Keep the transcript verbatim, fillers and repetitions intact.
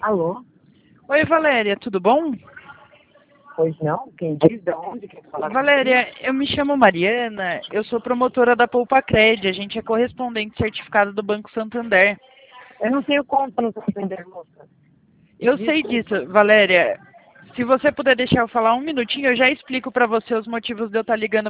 Alô? Oi, Valéria, tudo bom? Pois não? Quem diz de onde quer falar? Valéria, eu me chamo Mariana, eu sou promotora da Poupacred, a gente é correspondente certificado do Banco Santander. Eu não tenho conta no Santander, moça. Eu sei disso, Valéria. Se você puder deixar eu falar um minutinho, eu já explico para você os motivos de eu estar ligando